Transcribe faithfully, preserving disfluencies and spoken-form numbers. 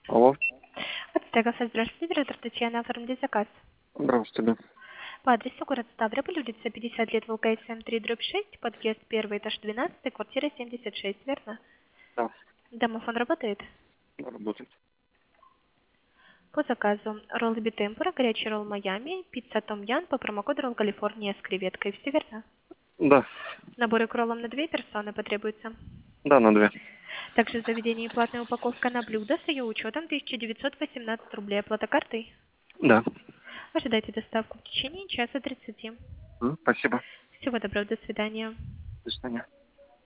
Алло. Подстегался, здравствуйте, директор Татьяна, оформить заказ. Здравствуйте. По адресу город Ставрополь, улица пятьдесят лет, ВЛКСМ три, дробь шесть, подъезд первый, этаж двенадцать, квартира семьдесят шесть, верно? Да, Домофон работает? да, работает. По заказу ролл битемпура, горячий ролл Майами, пицца Том Ян по промокоду ролл Калифорния с креветкой, все верно? Да, Наборы к роллам на две персоны потребуется. да, на две. Также в заведении платная упаковка на блюдо с ее учетом тысяча девятьсот восемнадцать рублей. Оплата картой? Да. Ожидайте доставку в течение часа тридцати. М, Спасибо. Всего доброго, до свидания. До свидания.